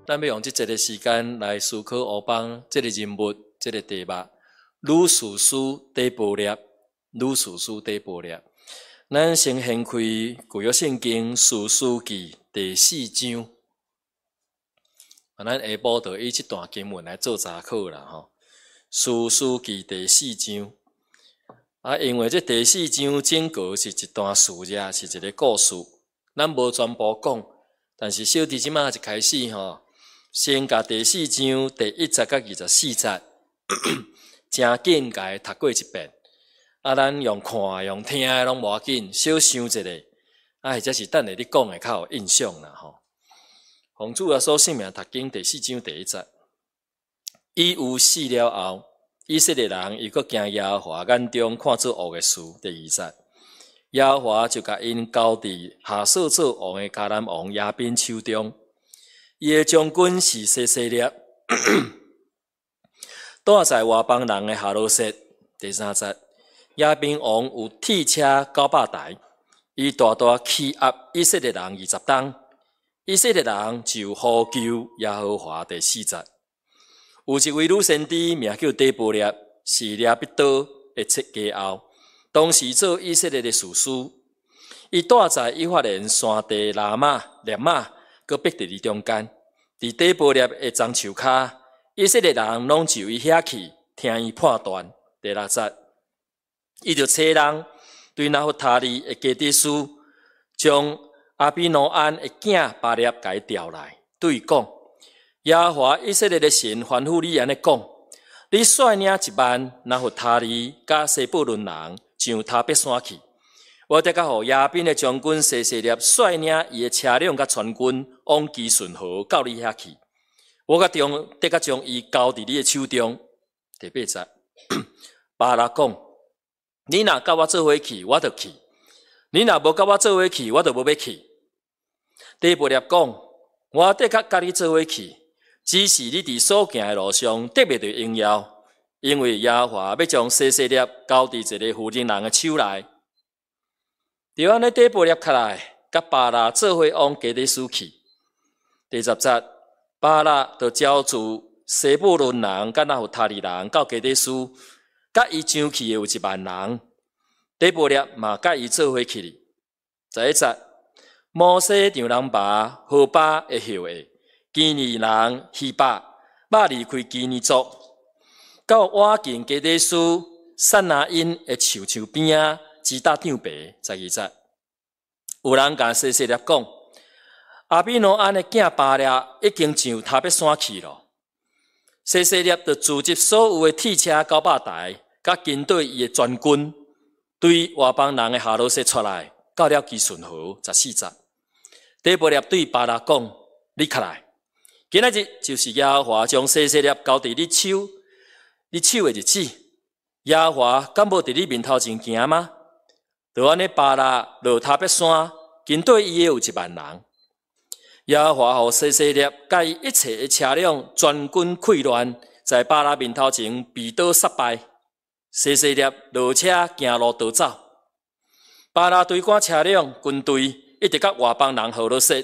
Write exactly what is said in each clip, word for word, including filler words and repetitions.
咱要用即节的时间来思考乌邦即个人物、即个题目。女士师第八列，女士师第八列。咱先掀开旧约圣经士师记第四章。啊，咱下晡就以即段经文来做查考啦吼。士师记第四章。啊，因为这第四章整个是一段事业，是一个故事，咱无全部讲，但是小弟即马一开始吼，先甲第四章第一节到二十四节，真紧甲伊读过一遍。啊，咱用看的、用听的拢无要紧，小想一下，啊，或者是等下你讲的较有印象啦吼。奉主耶稣圣名读经第四章第一节，以有死了后。以色列人伊阁惊耶和华眼中看做恶的事。第二节，耶和华就甲因交伫下所做王的迦南王亚宾手中。伊的将军是西西列，住在外邦人的哈罗瑟。第三节，亚宾王有铁车九百台，伊大大欺压以色列人二十担。以色列人就呼求耶和华。第四节。有一位女先知，名叫底波列，是列必多的家后，当时做以色列的士师。伊住在以法莲山地拉玛、列玛，佮逼伫伫中间。伫底波列的樟树骹，以色列人拢就伊遐去，听伊判断。第六节，伊就找人对拿弗他利的基底斯，将阿比挪安的囝巴列甲伊调来，对伊讲。耶和华以色列的神吩咐你安尼讲：你率领一万拿弗他利甲西布伦人上塔别山去。我得甲互亚宾的将军西西列率领伊的车辆甲全军往基顺河到你遐去。我甲中得甲将伊交伫你的手中。第八节，巴拉讲：你若甲我做伙去，我就去；你若无甲我做伙去，我就无要去。底波列讲：我得甲甲你做伙去。只是你伫所行的路上特别的荣耀，因为耶和华要将西西列交伫一个负责人的手内。就安尼底波列起来，甲巴拉做伙往基底斯去。第十节，巴拉就招住西布伦人甲拿弗他利人到基底斯，甲伊上去的有一万人。底波列嘛甲伊做伙去哩。十一节，摩西丈人爸何巴的后裔。基尼人希巴，捌离开基尼族，到瓦近基底斯撒拿因的树树边啊，直达场白。十二节，有人甲西西列讲，阿比挪安的囝巴列已经上塔别山去了。西西列就组织所有的铁车九百台，甲军队伊的全军，对外邦人的哈罗瑟出来，到了基顺河。十四节，底波列对巴拉讲：你起来。今仔日就是耶和华将西西列交伫你手，你手的日子。耶和华敢无伫你面头前行吗？就安尼巴拉落塔别山，军队伊有一万人。耶和华互西西列甲伊一切的车辆全军溃乱，在巴拉面头前被倒杀败。西西列落车行路逃走。巴拉对赶车辆军队一直甲外邦人哈罗瑟。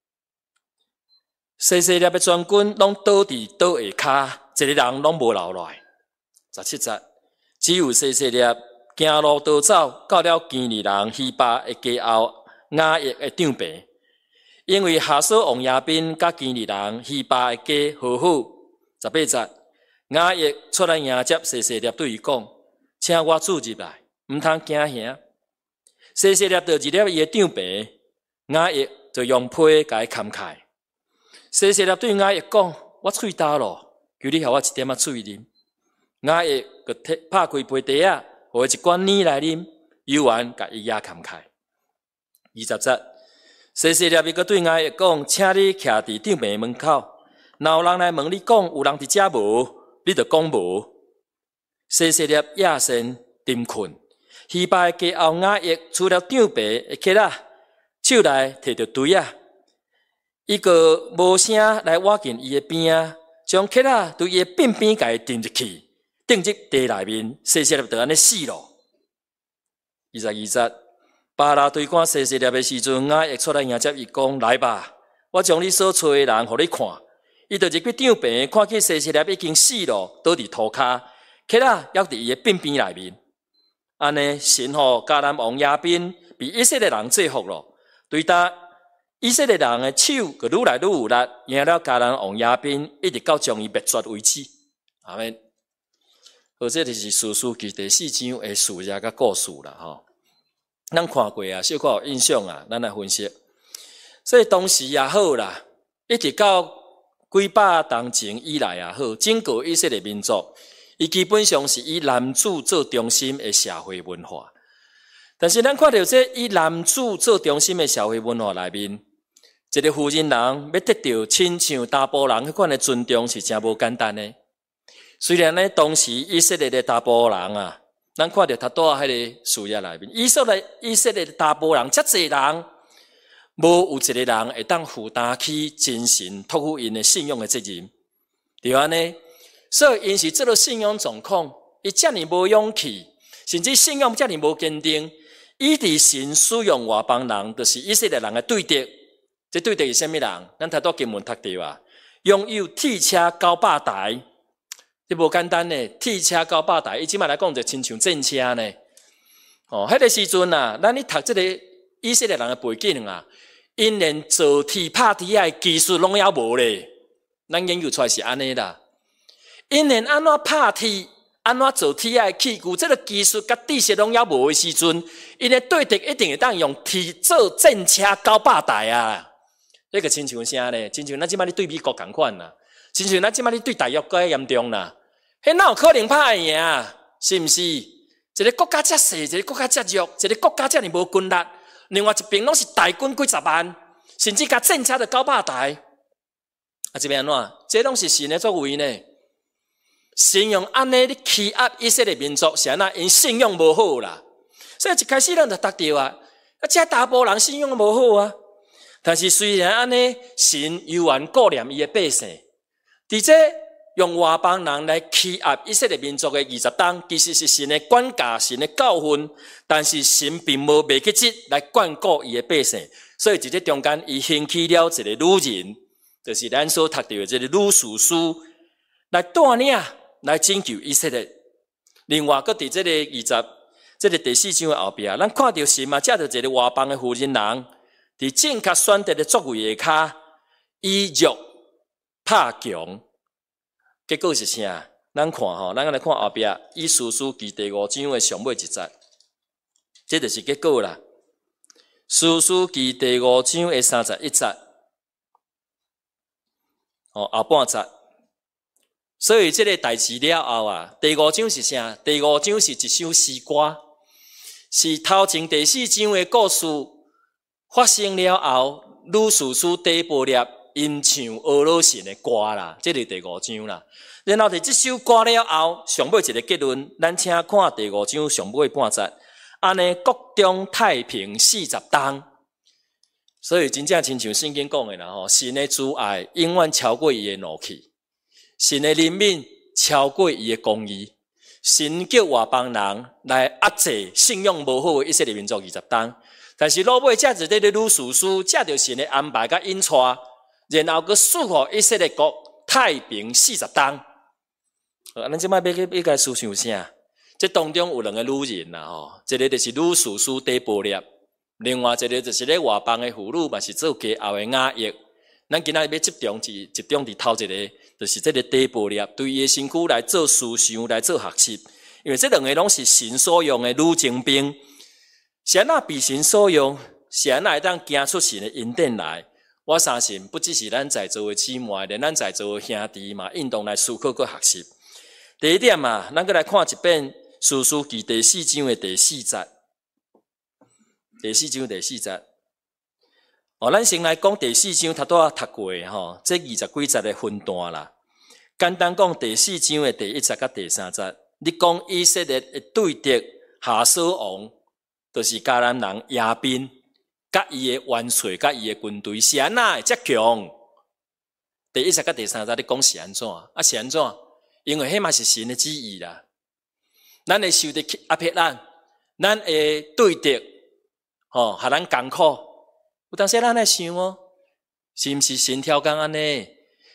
西西列的全军拢倒伫倒下骹，一个人拢无留落来。十七节，只有西西列行路逃走，到了基尼人希巴的家后雅叶的场边，因为哈索王亚宾甲基尼人希巴的家和好。十八节，雅叶出来迎接西西列，对伊讲：请我注入来，毋通惊吓。西西列就入了伊的场边，雅叶就用被甲伊盖开。西西列对雅叶讲：我喙焦咯，求你给我一点仔水啉。雅叶就拍开杯底啊，互伊一罐奶来啉，有完甲伊也盖开。二十节，西西列伊阁对雅叶讲：请你徛伫场边门口，若有人来问你讲有人伫遮无，你就讲无。西西列夜深沉困，希巴的家后雅叶出了场边的客仔，手内摕着锤啊。伊个无声来挖进伊的边啊，将客仔对伊的边边甲伊钉入去，钉入地内面，西西列就安尼死咯。二十二节，巴拉对赶西西列的时阵，雅叶出来迎接伊讲：来吧，我将你所找的人互你看， 伊就入去长病，看见西西粒已经死了，倒伫涂骹，克啊约伫伊的便便内面。安尼，神互迦南王亚宾被以色列人制服了，对他以色列人的手就愈来愈有力，赢了迦南王亚宾，一直到将伊灭绝为止。阿们，或者就是士师记第四章的事业甲故事啦，吼。咱看过啊，小可有印象啊，咱来分析。所以当时也好啦，一直到几百年前以来也好，整个以色列民族，伊基本上是以男子做中心的社会文化。但是咱看到这以男子做中心的社会文化内面，一个妇人人要得到亲像查甫人迄款的尊重是真无简单的。虽然呢，当时以色列的查甫人啊，咱看到他多喺迄个事业内面，以色列以色列的查甫人遮济人，无有一个人会当负担起真神托付因的信用的责任，对安尼，所以因是这个信仰状况，伊遮尔无勇气，甚至信仰遮尔无坚定，以致神使用外邦人，就是以色列人的对敌。这对敌是啥物人？咱头拄经文读到啊，拥有铁车九百台。这无简单呢，铁车九百台，伊即摆来讲就亲像战车呢。哦，迄个时阵啊，咱咧读这个以色列人的背景啊，因连造铁拍铁的技术拢也无咧。咱研究出来是安尼啦，因连安怎拍铁、安怎造铁的器具，这个技术甲知识拢也无的时阵，因的对敌一定会当用铁做战车九百台啊。这个亲像啥呢？亲像咱即摆咧对美国同款啦，亲像咱即摆咧对大陆更严重啦。迄哪有可能拍会赢？是毋是？一个国家遮细，一个国家遮弱，一个国家遮尔无军力，另外一边拢是大军几十万，甚至甲战车就九百台。啊，这边安怎？这拢是神的作为呢？神用安尼咧欺压以色列民族，是安那？因信用无好啦。所以一开始咱就读到啊，啊，这大部分人信用无好啊。但是虽然安尼，神犹原顾念伊的百姓，伫这用外邦人来欺压以色列民族的二十当，其实是神的管教、神的教训。但是神并无袂去即来眷顾伊的百姓，所以伫这中间，伊兴起了一个女人，就是咱所读到的这个女士师，来带领、来拯救以色列。另外，搁伫这个二十、这个第四章的后边，咱看到神嘛，借着一个外邦的妇人人。伫正确选择的作为下骹，以弱拍强，结果是啥？咱看吼，咱来看后壁《以士书记》第五章的上尾一节，这就是结果啦。《士书记》第五章的三十一节，哦后半节。所以这个代志了后啊，第五章是啥？第五章是一首诗歌，是头前第四章的故事。发生了后，女士师第八粒因唱俄罗神的歌啦，这是第五章啦。然后伫这首歌了后，上尾一个结论，咱请看第五章上尾半节。安尼国中太平四十冬，所以真正亲像圣经讲的啦吼，神的慈爱永远超过伊的怒气，神的怜悯超过伊的公义。神叫外邦人来压制信用无好的以色列民族二十冬。但是老尾遮一个女士师，借着神的安排甲引带，然后佮赐予以色列国太平四十冬。啊，咱即摆要去要甲思想啥？这当中有两个女人啦吼，一个就是女士师第八粒，另外一个就是咧外邦的妇女，嘛是做家后的雅意。咱今仔日要集中是集中伫头一个，就是这个第八粒，对伊的身躯来做思想，来做学习。因为这两个拢是神所用的女精兵。是安那被神所用，是安那会当行出神的恩典来。我相信，不只是咱在座的姊妹，连咱在座的兄弟嘛，应当来思考佮学习。第一点嘛，咱佮来看一遍《士书记》第四章的第四节。第四章第四节，哦，咱先来讲第四章，头拄仔读过吼，这二十几节的分段啦。简单讲第四章的第一节甲第三节，你讲以色列的对敌夏所王。就是迦南人亚宾，甲伊的元帅，甲伊的军队是安那会遮强？第一节甲第三节你讲是安怎？啊是安怎？因为迄嘛是神的旨意啦。咱会受得压迫咱，咱会对敌，吼、哦，互咱艰苦。有当时咱来想哦，是毋是神挑工安尼？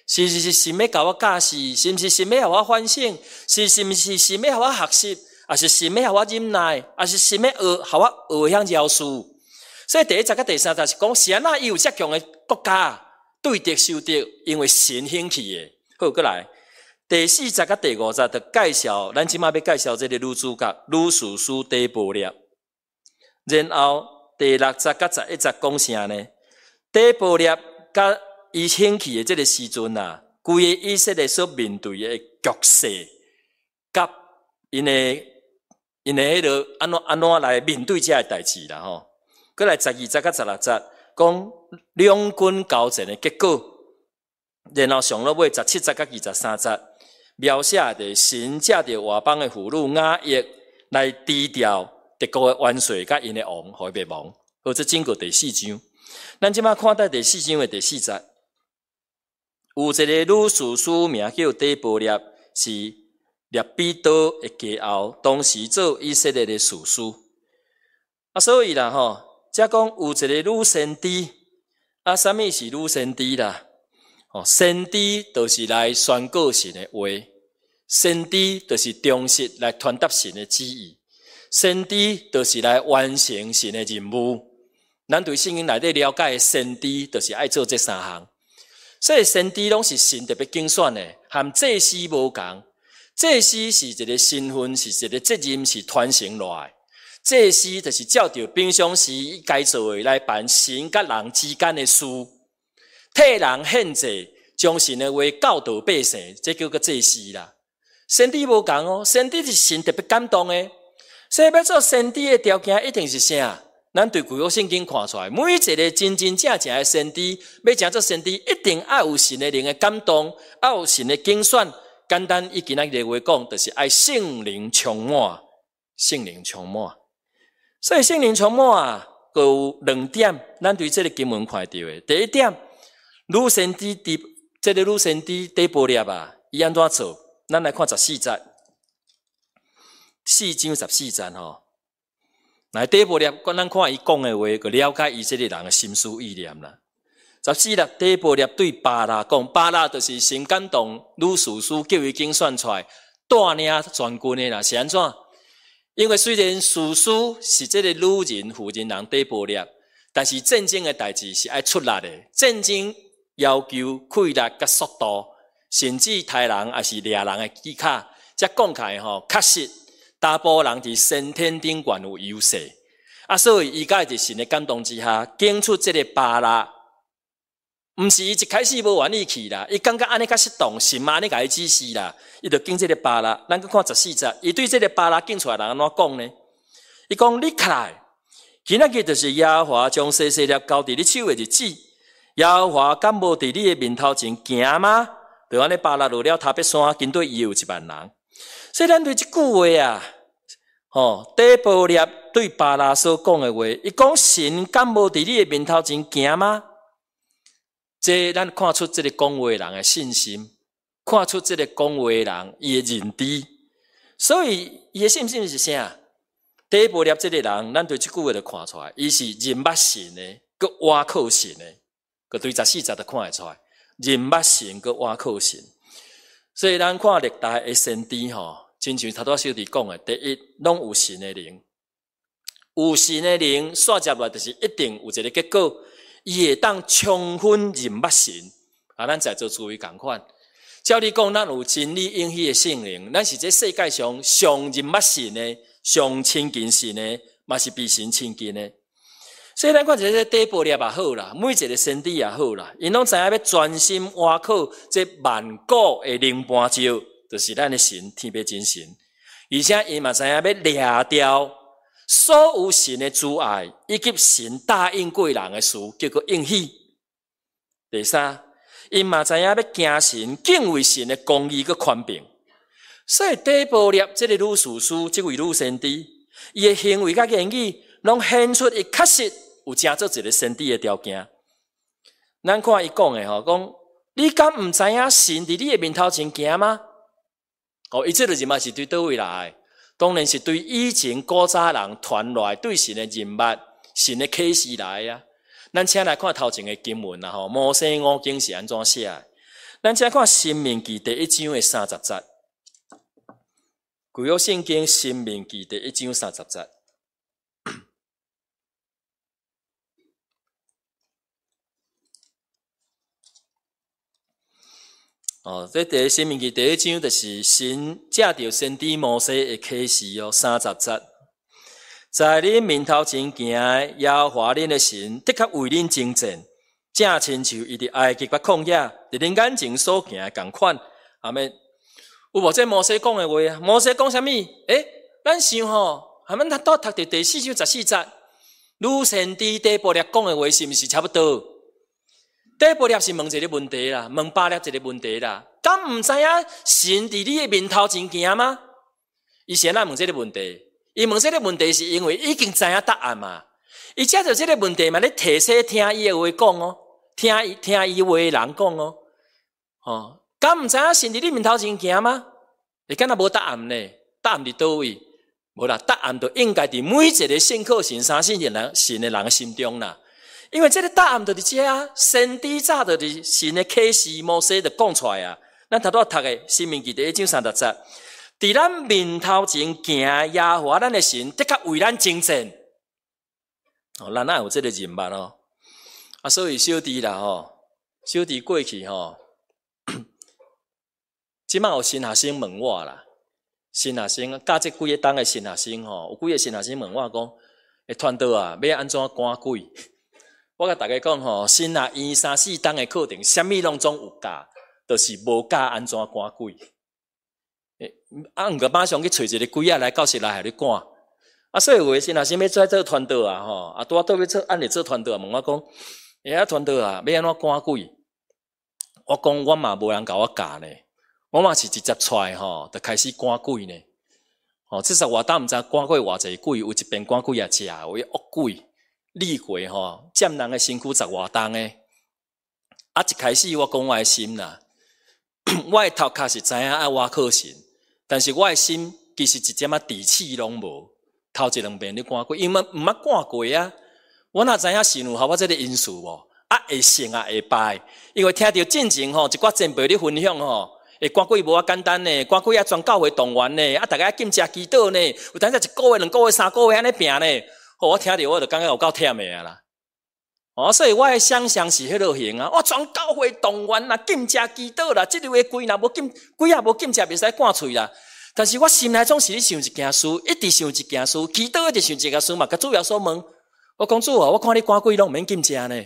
是是是神要甲我教示，是毋是神要互我反省，是是毋是神要互我学习，还是神要互我忍耐，还是神要学互我学向饶恕。所以第一节甲第三节是讲，是安那伊有遮强的国家对敌受敌，因为神兴起的。好，过来第四节甲第五节就介绍，咱即马要介绍这个女主角女士师底波列。然后第六节甲十一节讲啥呢？底波列甲伊兴起的这个时阵啊，规个以色列所面对的局势，甲因的因的迄个安怎安怎来面对这个代志啦吼。过来十二节甲十六节讲两军交战的结果，然后上了尾十七节甲二十三节描写的神借着外邦的俘虏雅億来低调敌国的元帅甲因的王，互伊灭亡。好，这整个第四章，咱即马看待第四章的第四节。有一个女士师名叫底波列，是列比多的家后，当时做以色列的士师。啊，所以啦吼，则讲有一个女先知，啊，啥物是女先知啦？哦，先知就是来宣告神的话，先知就是忠实来传达神的旨意，先知就是来完成神的任务。咱对圣经内底了解的先知，就是爱做这三项。所以先知拢是神特别竞选的，和祭司无共。祭司是一个身份，是一个责任，是传承落来。祭司就是照着平常时该做的来办神甲人之间的事，替人献祭，将神的话教导百姓，这叫做祭司啦。先知无共哦，先知是神特别感动的。所以要做先知的条件一定是啥？咱对旧约圣经看出来，每一个真真正正的先知，要成做先知，一定要有神的灵的感动，要有神的竞选。简单以今仔日话讲，就是爱圣灵充满，圣灵充满。所以圣灵充满啊，有两点，咱对这个经文看到的。第一点，女先知伫这个女先知底波列啊，伊安怎做？咱来看十四节，四章十四节吼。来底波列，咱看伊讲的话，就了解以色列人的心思意念啦。十四节底波列对巴拉讲，巴拉就是神感动女士师叫伊竞选出来，带领全军的啦，是安怎？因为虽然士师是这个女人妇人人底波列，但是战争的代志是爱出力的，战争要求快力甲速度，甚至杀人也是掠人的技巧。则讲起来吼，确实。大部分人伫先天顶悬有优势，啊，所以伊在神的感动之下，拣出这个巴拉，毋是伊一开始无愿意去啦，伊感觉安尼较适当，神嘛安尼甲伊指示啦，伊就拣这个巴拉。咱去看十四节，伊对这个巴拉拣出来人安怎讲呢？伊讲你起来，今仔日就是耶和华将以色列交伫你手的日子，耶和华敢无伫你的面头前行吗？就安尼巴拉落了塔别山，跟对伊有一万人。所以咱对这句话啊，吼，底波列对巴拉所讲的话，伊讲神敢无伫你的面头前行吗？这咱看出这个讲话人的信心，看出这个讲话人伊的认知。所以伊的信心是啥？底波列这个人，咱对这句话就看出来，伊是认捌神的，佮倚靠神的，佮对十四节就看会出来，认捌神佮倚靠神。所以咱看历代的先知吼，亲像头拄小弟讲的，第一，拢有神的灵，有神的灵，煞接来就是一定有一个结果，伊会当充分认捌神。啊，咱在做注意共款。照理讲，咱有真理应许的圣灵，咱是这世界上上认捌神的、上亲近神的，嘛是比神亲近的。所以咱看这个底波列也好啦，每一个先知也好啦，因拢知影要专心倚靠这万古的灵伴照，就是咱的神天父真神。而且因嘛知影要掠掉所有神的阻碍，以及神答应过人的事，叫做应许。第三，因嘛知影要敬神、敬畏神的公义佮权柄。所以底波列这个女士师，这位女先知，伊的行为佮言语，拢显出伊确实有成做一个先知的条件。咱看伊讲的吼，讲你敢毋知影神伫你的面头前行吗？哦，伊这个人嘛是对倒位来，当然是对以前古早人传来对神的认捌、神的启示来啊。咱请来看头前的经文啦吼，摩西五经是安怎写的？ 咱先看《申命记》第一章的三十节，旧约圣经《申命记》第一章三十节。哦，这第一申命记第一章就是神借着先知摩西的启示哦，三十节，在恁面头前行的耶和华恁的神，的确为恁征战，正亲像伊伫埃及甲旷野，伫恁眼前所行的共款。阿们，有无这摩西讲的话啊？摩西讲啥物？诶，咱想吼，阿们他都读伫第四章十四节，如先知底波列讲的话，是毋是差不多？第波粒是问一个问题啦，问巴粒一个问题啦。敢毋知影神伫你的面头前行吗？伊先来问这个问题，伊问这个问题是因为已经知影答案嘛。伊借着这个问题嘛，咧提醒听伊的话讲哦，听伊听伊话的人讲哦。哦，敢毋知影神伫你面头前行吗？你敢若无答案呢？答案伫倒位？无啦，答案就应该伫每一个信靠神、相信人、神的人的心中啦。因为这个答案就伫这啊，先知早就伫神的启示摩西就讲出来啊。咱头拄读的《申命记》第一章三十节，伫咱面头前行耶和华咱的神，的确为咱征战。哦，咱哪有这个人物哦？啊，所以小弟啦吼，小弟过去吼，即摆有新学生问我啦，新学生教这几个档的新学生吼，有几个新学生问我讲，诶，团队啊，要安怎赶鬼？我甲大家讲吼，新啊院三四档的课程，啥物拢总有教，就是无教安怎赶鬼。啊，毋过马上去找一个鬼仔来教室内下咧赶。啊，所以有诶新学生要做做团队啊吼，啊拄啊倒要做按咧做团队啊，问我讲，诶啊团队啊，要安怎赶鬼？我讲我嘛无人甲我教呢，我嘛是直接出来吼，就开始赶鬼呢。吼，至少我当毋知赶过偌济鬼，有一边赶鬼啊食，有迄恶鬼。厉鬼吼，占人的身躯十外重诶。啊，一开始我讲我的心啦，我的头壳是知影爱我靠神，但是我的心其实一点仔底气拢无。头一两遍你赶过，因为毋捌赶过啊。我哪知影神有互我这个因素无？啊，会成啊，会败。因为听到进前吼，一寡前辈咧分享吼，会赶鬼无啊简单呢，赶鬼啊全教会动员呢，啊，大家禁食祈祷呢，有当时一个月、两个月、三个月安尼拼呢。我听到我就感觉有够忝的啊啦！哦，所以我的想象是迄落型啊！我全教会动员啦，禁食祈祷啦，即类的鬼若无禁鬼也无禁食，袂使赶喙啦。但是我心内总是咧想一件事，一直想一件事，祈祷一直想一件事嘛。甲主要所问，我讲主啊，我看你赶鬼拢毋免禁食呢。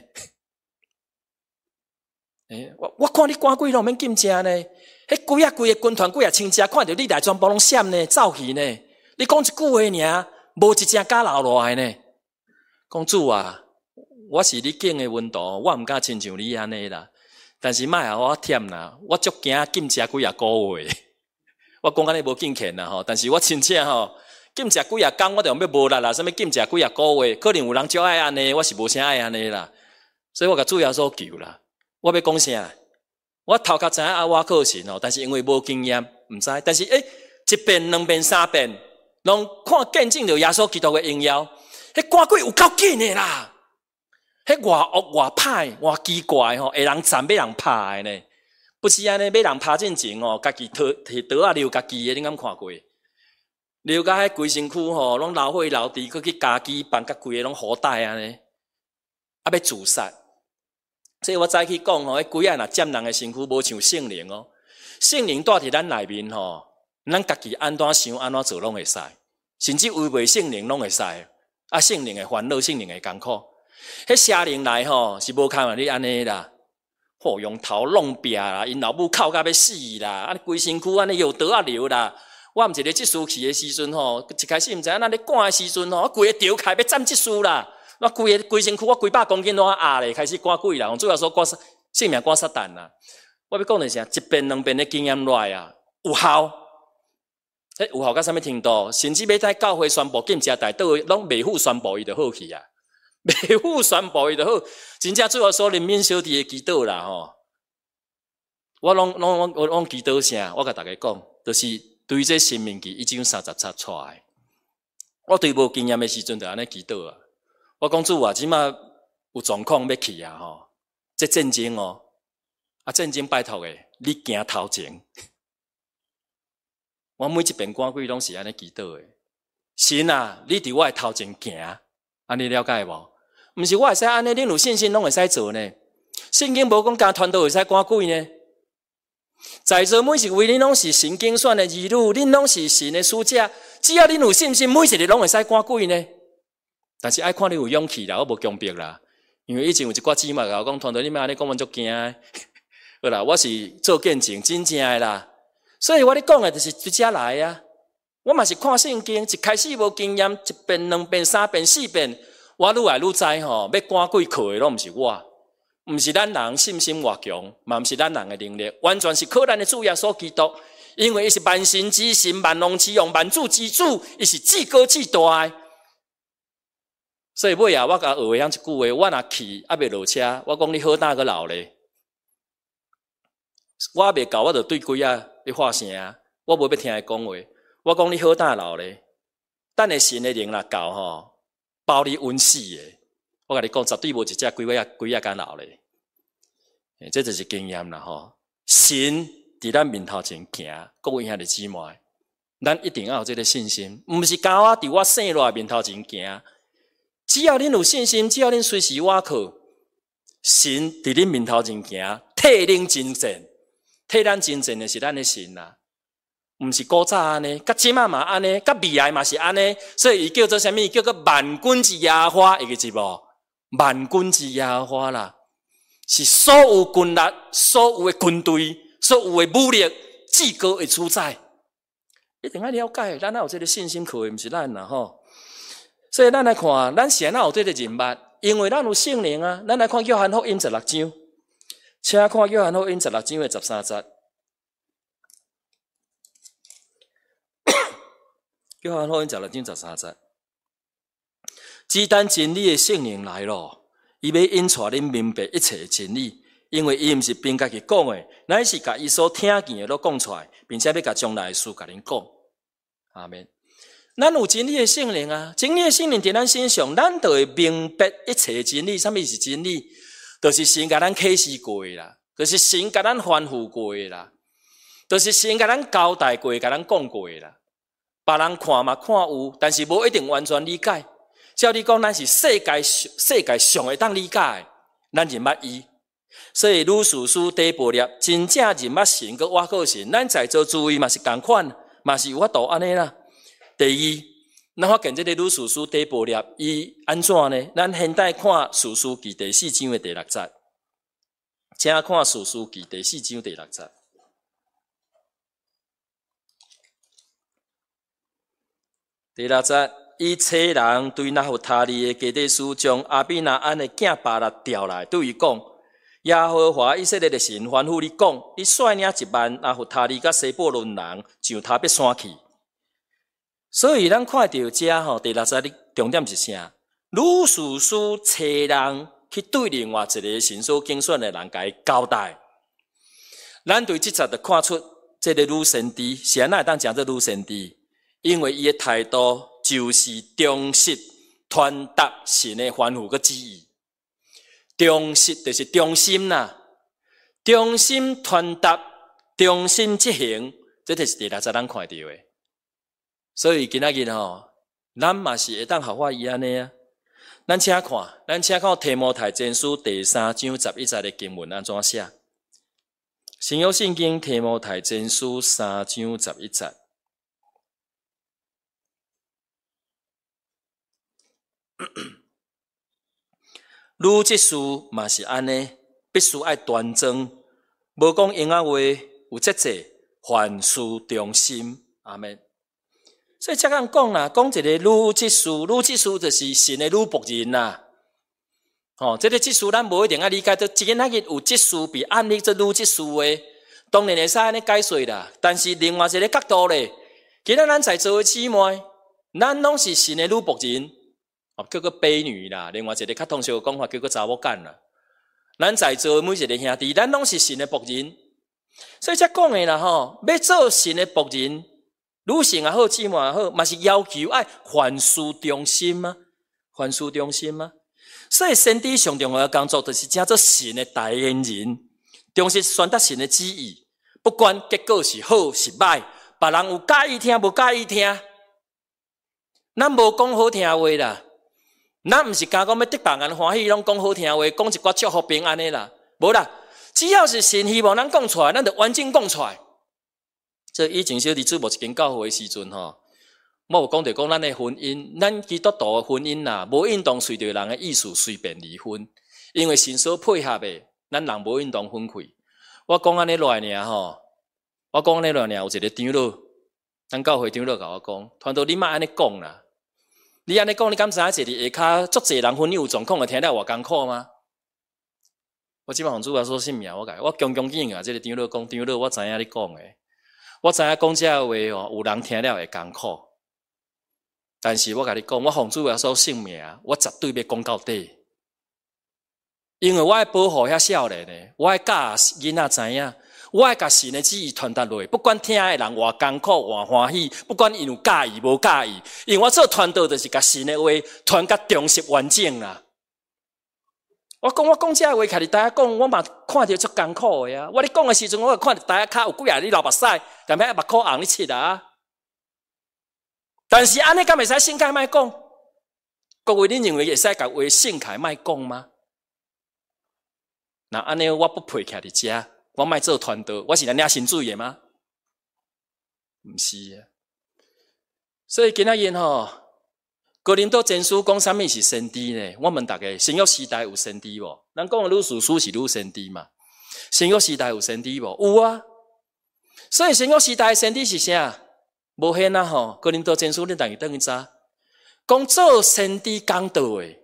诶，我我看你赶鬼拢毋免禁食呢。迄鬼啊鬼的军团鬼啊亲戚看到你来全部拢闪呢，走去呢。你讲一句话尔。无一只假留落来呢，讲主啊，我是你敬的温度，我毋敢亲像你安尼啦。但是莫互我忝啦，我足惊禁食几啊个月。我讲安尼无敬虔啦吼，但是我真正吼禁食几啊工，我就要无力啦。啥物禁食几啊个月，可能有人足爱安尼，我是无啥爱安尼啦。所以我甲主要所求啦，我要讲啥？我头壳知影啊，我靠神吼，但是因为无经验，毋知。但是诶、欸，一遍、两遍、三遍。拢看见证着耶稣基督的荣耀，迄赶鬼有够紧的啦！迄偌恶偌歹偌奇怪吼，会人赞要人拍的呢？不是安尼，要人拍进前吼，家己摕摕刀啊留家己的，你敢看过？留甲迄规身躯吼，拢流血流滴，佮去家己办甲规个拢好带安尼，啊要自杀。所以我早起讲吼，迄鬼仔若占人的身躯，无像圣灵哦，圣灵住伫咱内面吼。咱家己安怎想安怎做拢会使，甚至违背圣灵拢会使。啊，圣灵的烦恼，圣灵的艰苦，迄邪灵来吼是无堪你安尼啦，吼用头弄壁啦，因老母哭甲要死啦，啊规身躯安尼有刀啊流啦。我毋是咧即输气的时阵吼，一开始毋知影咱咧赶的时阵吼，规个条开要占即输啦，我规个规身躯我几百公斤拢压咧，开始赶鬼啦，主要说赶性命赶撒旦啦。我要讲的是一遍两遍的经验来啊，有效。迄有效到啥物程度？甚至要在教会宣布禁食大道，拢未付宣布伊就好去啊！未付宣布伊就好，真正主要所人民小弟的祈祷啦吼。我拢拢我拢祈祷啥？我甲大家讲，就是对这申命记一章三十七出来。我对无经验的时阵就安尼祈祷啊。我讲主啊，即马有状况要去啊吼，这战争哦， 啊，战争拜托诶，你行头前。我每一遍赶鬼拢是安尼祈祷诶。神啊，你伫我诶头前行，安尼了解无？毋是我会使安尼，恁有信心拢会使做呢。圣经无讲，家团队会使赶鬼呢。在座每一位，恁拢是神经选诶儿女，恁拢是神诶使者。只要恁有信心，每一个拢会使赶鬼呢。但是爱看你有勇气啦，我无强迫啦。因为以前有一寡姊妹甲我讲，团队你莫安尼讲，阮足惊诶。好啦，我是做见证，真正诶啦。所以我咧讲诶，就是直接来啊。我嘛是看圣经，一开始无经验，一遍、两遍、三遍、四遍，我愈来愈知吼，要赶鬼靠诶，拢毋是我，毋是咱人信心偌强，嘛毋是咱人诶能力，完全是靠咱诶主耶稣基督，因为伊是万神之神、万王之王、万主之主，伊是至高至大诶。所以尾啊，我甲学会晓一句话，我若去还未落车，我讲你好大个老咧，我未到，我就对鬼啊咧发声，我无要听伊讲话。我讲你好大老咧，等下神的灵若到吼，包你稳死诶！我甲你讲，绝对无一只鬼仔鬼仔敢老咧。这就是经验啦吼。神伫咱面头前行，各位兄弟姊妹，咱一定要有这个信心，毋是教我伫我生落面头前行。只要恁有信心，只要恁随时倚靠，神伫恁面头前行，替恁征战，替咱征战的是咱的神啦。毋是古早安尼，甲即仔嘛安尼，甲未来嘛是安尼，所以伊叫做啥物？叫做万军之耶和华，会记无？万军之耶和华啦，是所有军力、所有的军队、所有的武力，至高的主宰。一定要了解，咱哪有这个信心靠的，毋是咱啦吼。所以咱来看，咱是哪有这个人物？因为咱有圣灵啊。咱来看约翰福音十六章，请看约翰福音十六章的十三节。约翰福音十六章十三节，只等真理的圣灵来咯，伊要引带恁明白一切的真理，因为伊毋是凭家己讲的，乃是甲伊所听见的都讲出来，并且要甲将来的事甲恁讲。阿们。咱有真理的圣灵啊，真理的圣灵伫咱身上，咱就会明白一切的真理。什么是真理？就是神甲咱启示过的啦，就是神甲咱吩咐过的啦，就是神甲咱交代过、甲咱讲过的啦。别人看嘛看有，但是无一定完全理解。照你讲，咱是世界世界上会当理解的，咱认捌伊。所以鲁士书第一部列，真正认捌神佮我靠神，咱在座诸位嘛是同款，嘛是有法度安尼啦。第二，咱发现这个鲁士书第一部列，伊安怎呢？咱现在看士师记第四章的第六节，请看士师记第四章第六节。第六节，伊找人对拿弗他利的基地书，将阿比拿安的囝巴勒调来，对伊讲：耶和华以色列的神吩咐你讲，你率领一万拿弗他利甲西布伦人上塔别山去。所以咱看到这吼，第六节的重点是啥？鲁士书找人去对另外一个神所竞选的人甲伊交代。咱对这节就看出，这个鲁先知是安怎会当讲这鲁先知？因为伊的态度就是忠实传达神的吩咐佮旨意，忠实就是忠心啦，忠心传达，忠心执行，这就是第六节咱看到的。所以今仔日吼，咱嘛是会当学法伊安尼啊。咱请看，咱请看提摩太前书第三章十一节的经文安怎写？新约圣经提摩太前书三章十一节。汝即事嘛是安尼，必须爱端庄，无讲闲话话，有节制，凡事忠心。阿们。所以才讲讲啦，讲一个汝即事，汝即事就是神的汝仆人啦。哦，这个即事咱无一定要理解到，今仔日有即事比暗例做汝即事的，当然会使安尼解说啦。但是另外一个角度咧，今仔咱在座的姊妹，咱拢是神的汝仆人。哦，叫做婢女啦，另外一个较通俗的讲法叫做查某干啦。咱在座每一个兄弟，咱拢是神的仆人，所以才讲的啦吼，要做神的仆人，女性也好，姊妹也好，嘛是要求爱凡事忠心啊，凡事忠心啊。所以先知上重要的工作，就是叫做神的代言人， 忠实宣达神的旨意，不管结果是好是歹，别人有介意听无介意听，咱无讲好听话啦。咱毋是讲讲要得百安欢喜，拢讲好听话，讲一寡祝福平安的啦，无啦。只要是神希望咱讲出来，咱就完整讲出来。这以前小弟主无一间教会的时阵吼，我有讲着讲咱的婚姻，咱基督徒的婚姻啦，无应当随着人的意思随便离婚，因为神所配合的，咱人无应当分开。我讲安尼落来尔吼，我讲安尼落来尔，有一个长老，咱教会长老甲我讲，团到你莫安尼讲啦，你安尼讲，你敢知影坐伫下骹足侪人婚姻有状况的，听了偌艰苦吗？我即摆洪主啊说什么啊？我甲我恭恭敬敬啊！这个长老讲，长老，我知影你讲诶，我知影讲这话哦，有人听了会艰苦。但是我甲你讲，我洪主啊说性命啊，我绝对要讲到底，因为我爱保护遐少年诶，我爱教囡仔知影，我爱甲神的旨意传达落去，不管听诶人偌艰苦偌欢喜，不管因有介意无介意，因为我做传道就是甲神的话传甲忠实完整啦。我讲我讲这话，徛伫大家讲，我嘛看着足艰苦的啊！我咧讲的时阵，我也看着大家骹有几啊，你流目屎，但咩目眶红咧切啊！但是安尼敢会使信开莫讲？各位，恁认为会使甲话信开莫讲吗？那安尼我不配徛伫遮，我莫做传道，我是来领神水的吗？毋是啊！所以今仔日吼。哥林多前书讲啥物是先知呢？我问大家，新约时代有先知无？咱讲的女士书是女先知嘛？新约时代有先知无？有啊。所以新约时代的先知是啥？无限啊吼！哥林多前书恁大家等于知，讲做先知讲道的，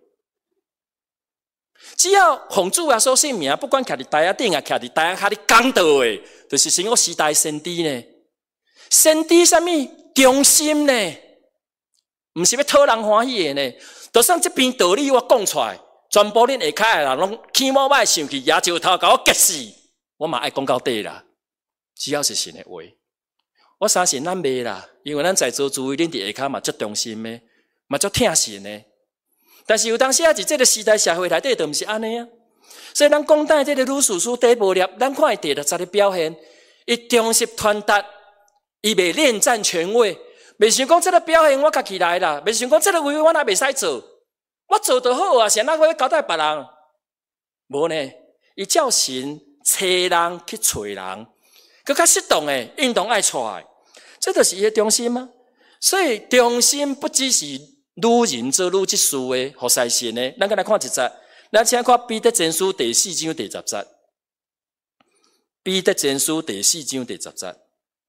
只要奉主啊所信名，不管徛伫台仔顶啊，徛伫台仔骹咧讲道的，就是新约时代的先知呢。先知啥物？忠心呢？毋是要讨人欢喜的呢，就算这篇道理我讲出来，全部恁下骹的人拢起毛摆上去野石头，甲我激死，我嘛爱讲到底啦。只要是神的话，我相信咱袂啦，因为咱在座诸位恁伫下骹嘛足忠心的，嘛足听神的。但是有当时啊，伫这个时代社会内底，就毋是安尼啊。所以咱讲待这个女士书第一部列，咱看第六十个表现，伊忠实传达，伊袂恋战权位。袂想讲这个表现我家己来啦，袂想讲这个位我哪袂使做，我做得好啊，谁哪会交代别人？无呢，伊照神找人去找人，佮较适当诶，运动爱出来，这就是伊诶忠心吗？所以忠心不只是女人做女这事诶，互使神诶。咱再来看一节，咱请看彼得前书第四章第十节，彼得前书第四章第十节。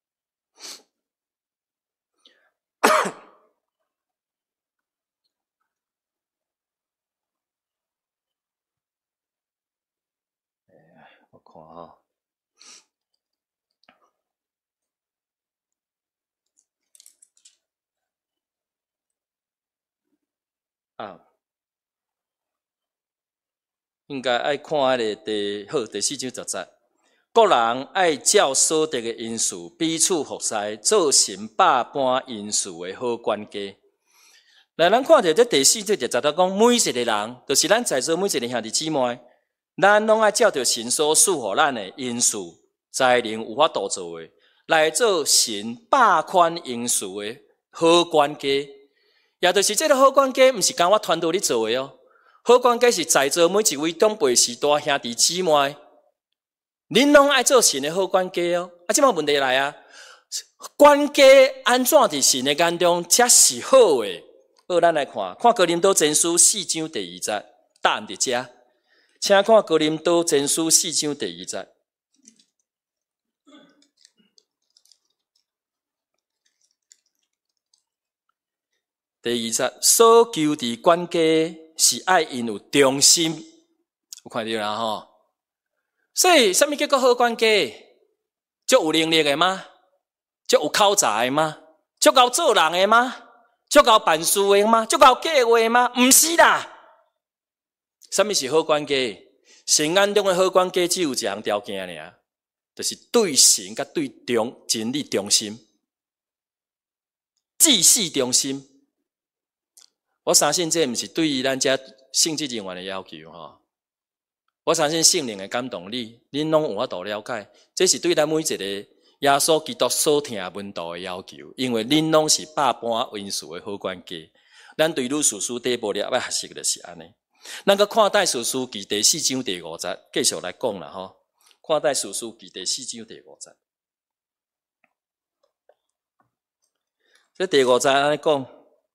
我看哈，啊，应该爱看迄个第好第四章十节。各人爱照所得的因素彼此服侍，做成百般因素的好管家。来，咱看到这第四章就十节讲，每一个人，就是咱在座每一个兄弟姊妹，咱拢爱照着神所赐予咱的因素，才能有法度做的，来做神百款因素的好管家。也就是这个好管家，毋是讲我团队咧做的哦。好管家是在座每一位长辈时代兄弟姊妹。恁拢爱做神的好管家哦，啊，即摆问题来啊，管家安怎伫神的眼中才是好的？好，咱来看，看哥林多前书四章第二节，答案伫遮，请看哥林多前书四章第二节。第二节，所求的管家是爱因有忠心，有看到啦吼？所以，什么叫做好管家？足有能力的吗？足有口才的吗？足够做人的吗？足够办事的吗？足够计划的吗？毋是啦。什么是好管家？神眼中的好管家只有一项条件尔，就是对神甲对忠真理忠心，至死忠心。我相信这毋是对于咱遮性质人员的要求吼。 我相信圣灵的感动你，恁拢有法度了解，这是对咱每一个耶稣基督所听门徒的要求，因为恁拢是百般温顺的好管家。咱对律士书第一部了要学习的就是安尼。咱个看待士书记第四章第五节，继续来讲啦吼。看待士书记第四章第五节，这第五节安尼讲。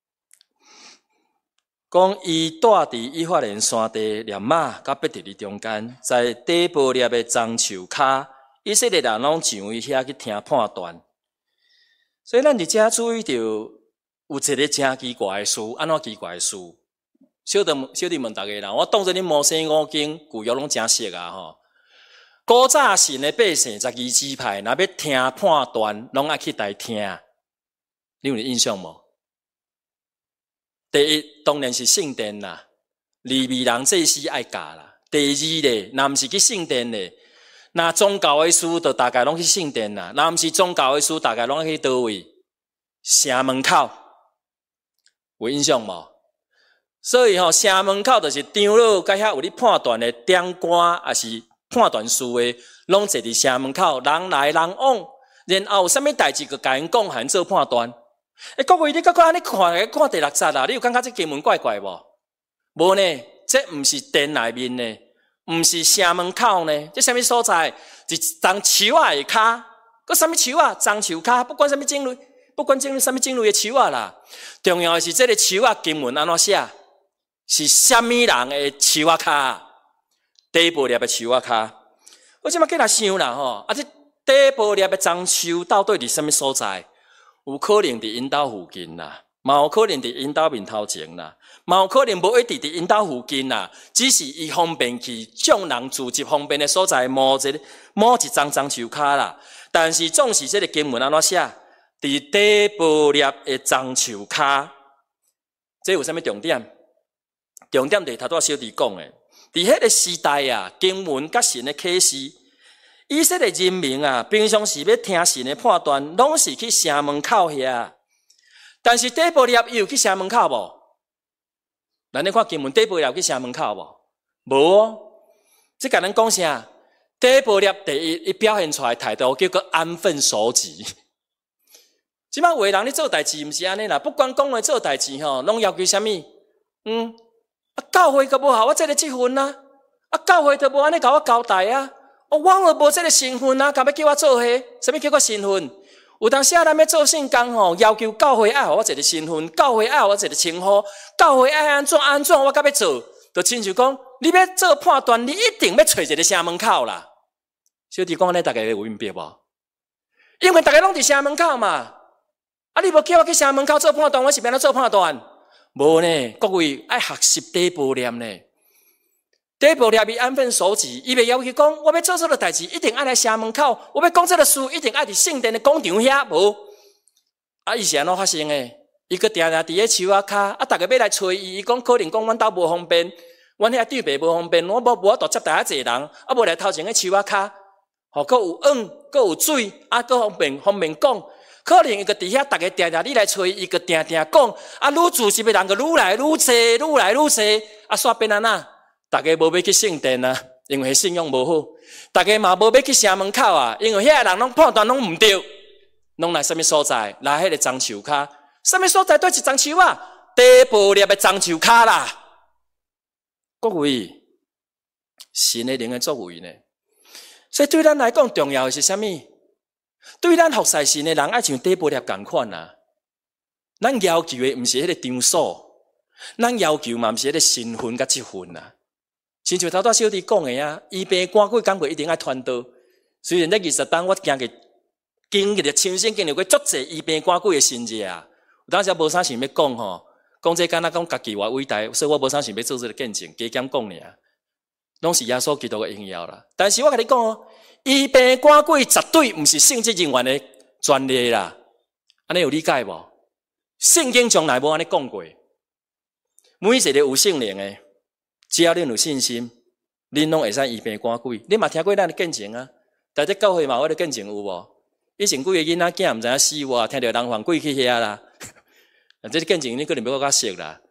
讲伊住伫以法莲山地念马甲伯特利中间，在底部列的樟树骹，以色列人拢上伊遐去听判断。所以咱伫遮注意到有一个真奇怪的事，安怎奇怪的事？小弟小弟问大家啦，我当作恁摩西五经旧约拢真熟啊吼。古早神的百姓十二支派，若要听判断，拢爱去台听。你有印象无？第一当然是圣殿啦，利未人祭司爱教啦。第二咧，若毋是去圣殿咧，那宗教的事就大概拢去圣殿啦。若毋是宗教的事，大概拢去倒位？城门口有印象无？所以吼，城门口就是长老甲遐有咧判断的点官，也是判断事的，拢坐伫城门口，人来人往，然后有啥物代志，就甲因讲，喊做判断。诶，各位，你刚刚安尼看，看第六节啦，你有感觉这经文怪怪无？无呢，这毋是殿内面呢，毋是城门口呢，这啥物所在？一丛树仔的骹，搁啥物树仔？樟树骹，不管啥物种类，不管种类啥物种类的树仔啦。重要的是，这个树仔经文安怎写？是啥物人的树仔骹？第一部列的树仔骹。我即马计来想啦吼，啊，这第一部列的樟树到底伫啥物所在？有可能伫因兜附近啦，嘛有可能伫因兜面头前啦，嘛有可能无一直伫因兜附近啦，只是伊方便去众人聚集方便的所在，摸一摸一张樟树骹啦。但是总是这个经文安怎写？伫底部列的樟树骹，这有啥物重点？重点就是头拄小弟讲的，伫迄个时代啊，经文甲神的启示。以色列人民啊，平常时要听神的判断，拢是去城门口遐。但是底部列有去城门口无？咱咧看经文，底部列去城门口无？无哦。即甲咱讲啥？底部列第一，伊表现出来态度叫做安分守己。即摆有的人咧做代志，毋是安尼啦。不管讲话做代志吼，拢要求啥物？嗯，啊，教会个无效，我这个积分啊，啊，教会都无安尼甲我交代啊。哦，我有无这个身份啊？干要叫我做伙？什么叫我身份？有当时啊，咱要做圣工吼，要求教会爱我一个身份，教会爱我一个称呼，教会爱安怎安怎，我甲要做，就亲像讲，你要做判断，你一定要找一个城门口啦。小弟讲安尼，大家有明白无？因为大家拢伫城门口嘛，啊，你无叫我去城门口做判断，我是变怎做判断？无呢，各位爱学习第一步念呢。第一步，列伊安分守己，伊袂要求讲，我要做这个代志，一定爱来城门口；我要讲这个事，一定爱伫圣殿的广场遐。无，啊，伊是安怎发生的？伊个定定伫咧树仔骹，啊，逐个要来找伊，伊讲可能讲阮兜无方便，阮遐长辈无方便，我无无法度接待遐济人，啊，无来头前个树仔骹，吼，佫有烟，佫有水，啊，佫方便方便讲。可能伊个伫遐，逐个定定你来找伊，伊个定定讲，啊，愈自习的人个愈来愈济，愈来愈济，啊，煞变安怎？大家无要去圣殿啊，因为信用无好；大家嘛无要去城门口啊，因为遐人拢判断拢毋对，拢来什么所在？来迄个樟树骹，什么所在对一樟树啊？第一部列的樟树骹啦。各位，神的灵的作为呢？所以对咱来讲，重要的是啥物？对咱服侍神的人，爱像第一部列共款啊。咱要求的毋是迄个场所，咱要求嘛毋是迄个身份甲积分啊。亲像头拄小弟讲的啊，医病赶鬼讲过一定爱传道。虽然在二十当我经历经历着亲身经历过足侪医病赶鬼的神迹啊，有当时无啥想要讲吼，讲这敢若讲家己偌伟大，所以我无啥想要做这个见证，加减讲尔，拢是耶稣基督的荣耀啦。但是我甲你讲哦，医病赶鬼绝对毋是圣职人员的专利啦，安尼有理解无？圣经从来无安尼讲过，每一个有圣灵的。只要恁有信心，恁拢会使医病赶鬼。恁嘛听过咱的见证啊？大家教会嘛，我的见证有无？以前几个囡仔囝毋知影死活，听到人犯鬼去遐啦。这见证你可能比我较熟啦。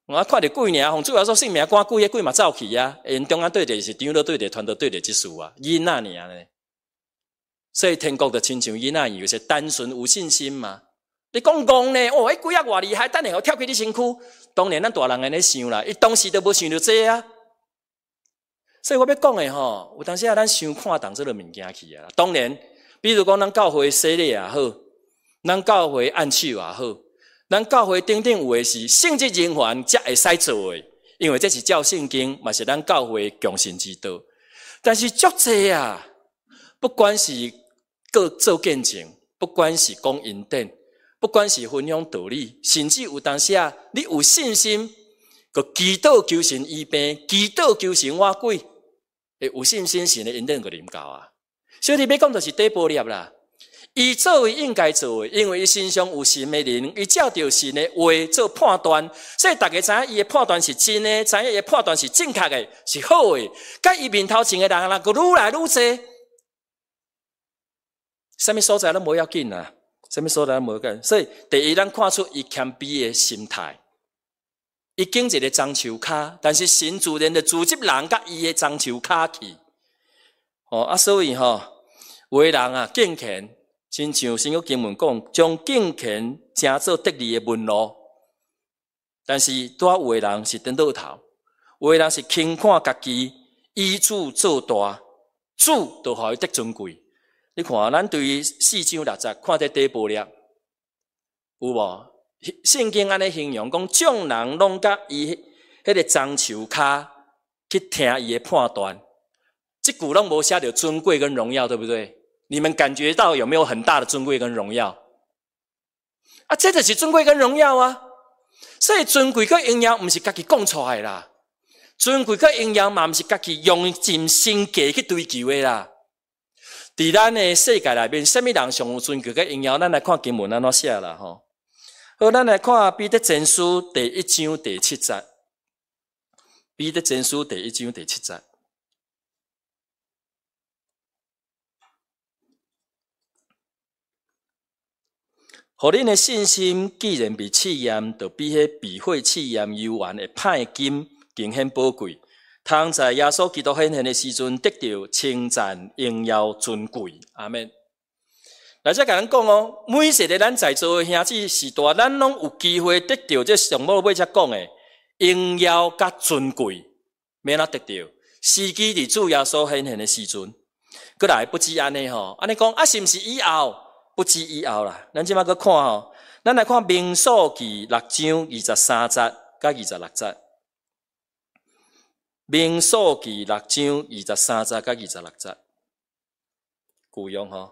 我看到鬼尔，洪主要说性命赶鬼，迄鬼嘛走去啊！因中央对着是长老对着团队对着即事啊，囡仔尔呢。所以天国就亲像囡仔，有些单纯有信心嘛。你讲讲呢？哦，迄鬼啊偌厉害，等下互跳起你身躯。当然咱大人安尼想啦，伊当时都无想到这啊。所以我要讲的吼，有当时啊，咱伤看重这个物件去啊。当然，比如讲咱教会洗礼也好，咱教会按手也好，咱教会顶顶有的是圣职人员才会使做的，因为这是照圣经，嘛是咱教会强信之道。但是足济啊，不管是各做见证，不管是讲恩典，不管是分享道理，甚至有当时啊，你有信心，个祈祷求神医病，祈祷求神化鬼，会有信心神的恩典个临到啊。所以你要讲就是第一步粒啦。伊做为应该做的，因为伊身上有神的灵，伊照着神的话做判断，所以大家知影伊的判断是真的，知影伊的判断是正确的，是好的。甲伊面头前的人，人个愈来愈多。什么所在都无要紧啊，什么所在都无要紧。所以第一，咱看出伊谦卑的心态，伊经一个樟树卡，但是神自然的组织人甲伊的樟树卡去。哦啊，所以吼，有的人啊敬虔，亲像新约经文讲，将敬虔成做得利的门路。但是拄有的人是颠倒头，有的人是轻看家己，以主做大，主就互伊得尊贵。你看，咱对四章六节看在第一步了，有无？圣经安尼形容讲，众人拢甲伊迄个樟树骹去听伊的判断，这句拢无写着尊贵跟荣耀，对不对？你们感觉到有没有很大的尊贵跟荣耀？啊，这就是尊贵跟荣耀啊！所以尊贵跟荣耀，毋是家己讲出来啦，尊贵跟荣耀嘛，毋是家己用尽身价去追求的啦。伫咱的世界内面，什么人上有尊贵跟荣耀？咱来看经文安怎写啦吼。好，咱来看彼得前书第一章第七节。彼得前书第一章第七节。互恁的信心既然被试验，就比迄被火试验幽暗的歹金更显宝贵。通在耶稣基督显现的时阵，得到称赞、荣耀、尊贵。阿们。来再甲咱讲哦，每一个咱在座的兄弟是大，咱拢有机会得到这上末尾才讲的荣耀甲尊贵，免哪得到？时机伫主耶稣显现的时阵，过来不止安尼吼，安尼讲啊，是毋是以后？不止以后啦，咱即马去看吼，咱来看民数记六章二十三节甲二十六节。民数记六章二十三节甲二十六节，旧约吼，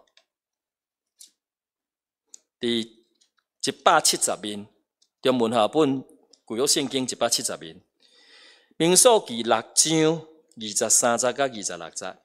第一百七十面，中文校本旧约圣经一百七十面。民数记六章二十三节甲二十六节，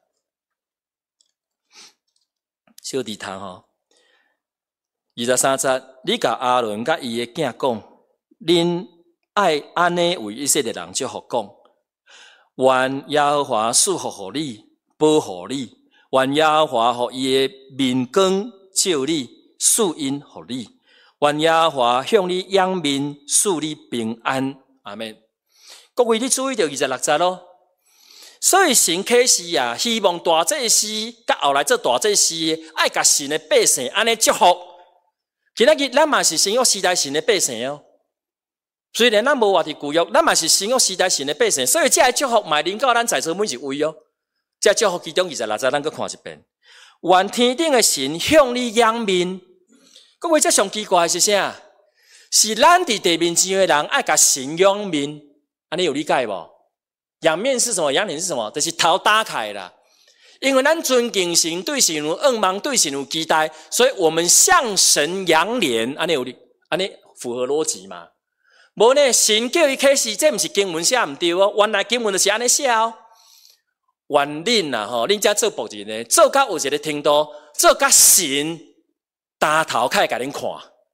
小弟读吼。二十三节，你甲阿伦甲伊的囝讲，恁爱安尼为以色列人祝福讲。愿耶和华赐福互你，保护你；愿耶和华互伊的面光照你，赐恩互你；愿耶和华向你仰面，赐你平安。阿们。各位，你注意到二十六节咯。所以神启示啊，希望大祭司甲后来做大祭司，爱甲神的百姓安尼祝福。今仔日咱嘛是神约时代神的百姓哦。虽然咱无话伫旧约，咱嘛是神约时代神的百姓，所以这个祝福嘛临到咱在座每一位哦。这祝福其中二十六节，咱搁看一遍。愿天顶的神向你仰面。各位，这上奇怪的是啥？是咱伫地面上的人爱甲神仰面，安尼有理解无？仰面是什么？仰脸是什么？就是头打开啦。因为咱尊敬神，对神有仰望，对神有期待，所以我们向神仰脸，安尼有理，安尼符合逻辑嘛？无呢，神叫伊启示，这毋是经文写毋对哦，原来经文就是安尼写哦。愿恁啊吼，恁遮做仆人呢，做甲有一个程度，做甲神打头开甲恁看。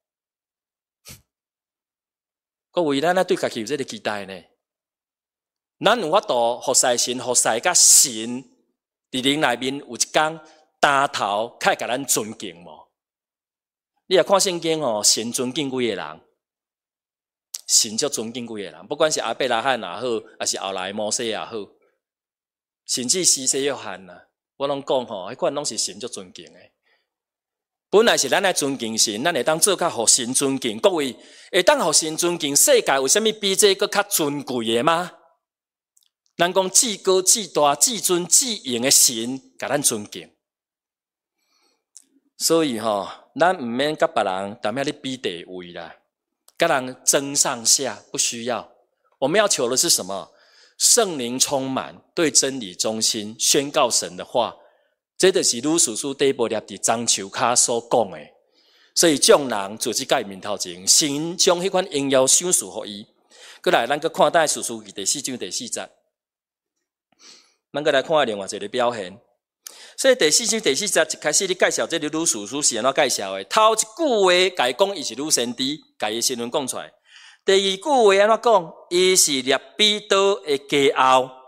各位，咱啊对家己有这个期待呢？咱有法度服侍神，服侍甲神伫灵内面有一天打头开甲咱尊敬无？你也看圣经哦，神尊敬几个人？ 神足尊敬几个人，不管是亚伯拉罕也好，还是后来摩西也好，甚至施洗约翰呐，我拢讲吼，迄款拢是神足尊敬的。本来是咱来尊敬神，咱会当做较互神尊敬。各位会当互神尊敬，世界有啥物比这个较尊贵的吗？咱讲至高、至大、至尊、至荣的神，甲咱尊敬。所以吼，咱毋免甲别人踮遐咧比地位啦，甲人争上下，不需要。我们要求的是什么？圣灵充满，对真理忠心，宣告神的话。这就是鲁叔叔第一部列伫樟树骹所讲的。所以众人做即个面头前，神将迄款荣耀赏赐予伊。过来，咱搁看待叔叔第四章第四节。咱搁来看另外一个表现。所以第四章第四节一开始，你介绍这个鲁叔叔是安怎介绍的？头一句话，家讲伊是鲁先知，家伊新闻讲出来。第二句话安怎讲？伊是列比多的家后。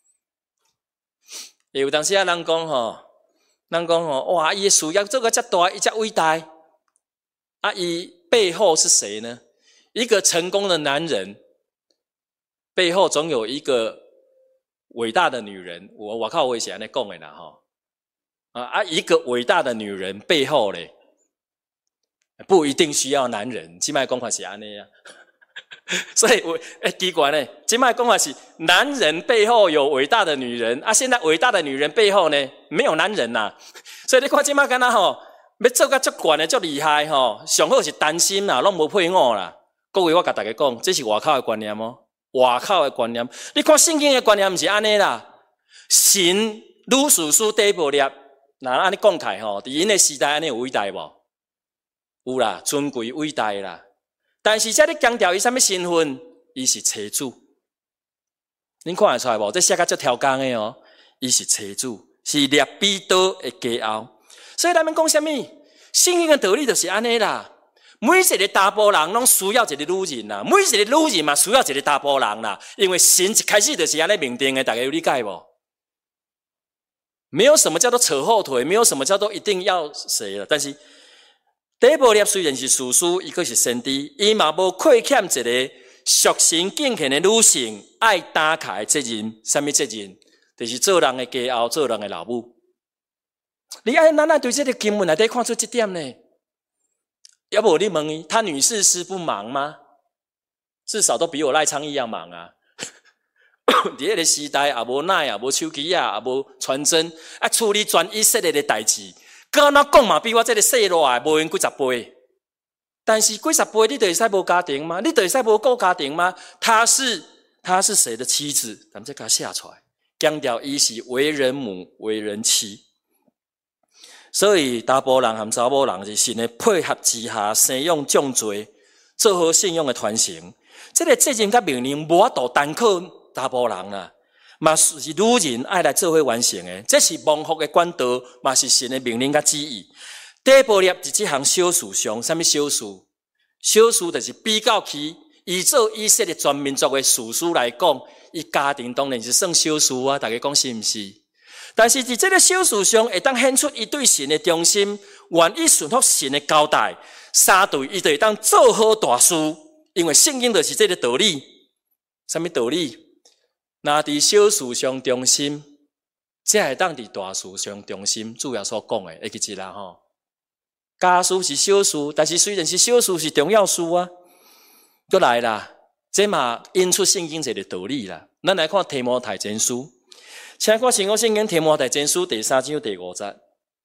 有当时啊，人讲吼。人讲吼，哇！伊的事业做个遮大，伊遮伟大，啊！伊背后是谁呢？一个成功的男人背后总有一个伟大的女人。我我靠，我也是安尼讲的啦吼。啊啊！一个伟大的女人背后咧，不一定需要男人。即摆讲法是安尼啊。所以我诶奇怪呢，今麦讲法是男人背后有伟大的女人啊，现在伟大的女人背后呢没有男人呐、啊，所以你看今麦敢若吼，要做甲足悬的足厉害吼，上好是单身啦，拢无配偶啦。各位我甲大家讲，这是外口的观念哦，外口的观念。你看圣经的观念毋是安尼啦，神鲁士书第一部列，那安尼讲起吼，伫因的时代安尼有伟大无？有啦，尊贵伟大啦。但是这里强调伊啥物身份？伊是妻子。恁看会出来无？这写甲足挑工的哦。伊是妻子，是列比多的家后。所以咱们讲啥物？圣经的道理就是安尼啦。每一个查甫人拢需要一个女人啦，每一个女人嘛需要一个查甫人啦。因为神一开始就是安尼命定的，大家有理解无？没有什么叫做扯后腿，没有什么叫做一定要谁了。但是第一部列虽然是士师，伊阁是先知，伊嘛无亏欠一个属神敬虔的女性爱打开责任，什么责任？就是做人的家后，做人的老母。你爱咱爱对这个经文内底看出这点呢？要不你问伊，他女士师不忙吗？至少都比我赖昌一样忙啊！伫迄个时代也无奶，也无手机啊，也无传真，啊处理全以色列的代志。敢若讲嘛，比我这个细路啊，无用几十倍。但是几十倍，你就会使无家庭吗？你就会使无顾家庭吗？他是他是谁的妻子？咱们再给他写出来，强调伊是为人母、为人妻。所以查甫人和查某人是神的配合之下，生养众罪，做好信用的传承。这个责任甲命令无法度单靠查甫人啦。嘛是女人爱来做伙完成的，这是蒙福的管道，嘛是神的命令甲旨意。第一部列是这项小事上，什么小事？小事就是比较起依照以色列全民族的士师来讲，伊家庭当然是算小事啊，大家讲是毋是？但是伫这个小事上，会当显出伊对神的忠心，愿意顺服神的交代，三对伊就会当做好大事。因为圣经就是这个道理。什么道理？若伫小事上忠心，才会当伫大事上忠心。主要所讲的，会记一啦吼。家事是小事，但是虽然是小事，是重要事啊。过来啦，这嘛引出圣经一个道理啦。咱来看提摩太前书，请看新约圣经提摩太前书第三章第五节。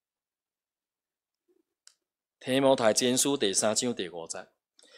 提摩太前书第三章第五节。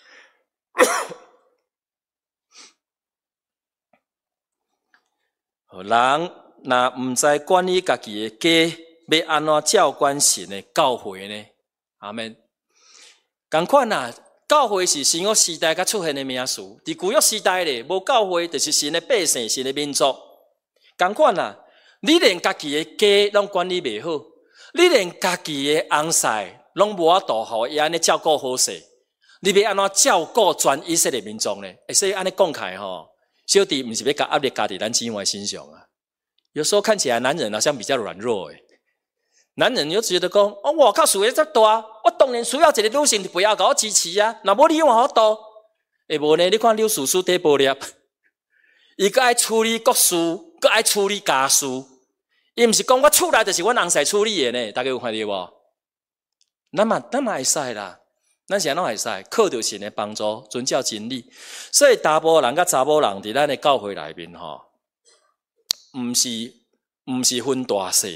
人若毋知管理家己的家，要安怎照管神的教会呢？阿们。同款啊，教会是新约时代才出现的名词。伫旧约时代咧，无教会就是神的百姓，神的民族。同款啊，你连家己的家拢管理袂好，你连家己的翁婿拢无法度互伊安尼照顾好势，你要安怎照顾全以色列民族呢？所以安尼讲起来吼。小弟不是要把压力加在咱姊妹身上啊，有时候看起来男人好像比较软弱诶，男人又觉得讲，哦，我靠，事业这大，我当然需要一个女性不要给我支持啊，那无你有法度， 会无呢？你看柳叔叔第波粒，伊个爱处理国事，个爱处理家事，伊毋是讲我厝内就是阮翁婿处理的呢，大家有看到无？咱嘛咱嘛会使啦，咱是安怎会使？靠着神的帮助，遵照真理。所以查甫人甲查某人伫咱的教会内面吼，毋是毋是分大小，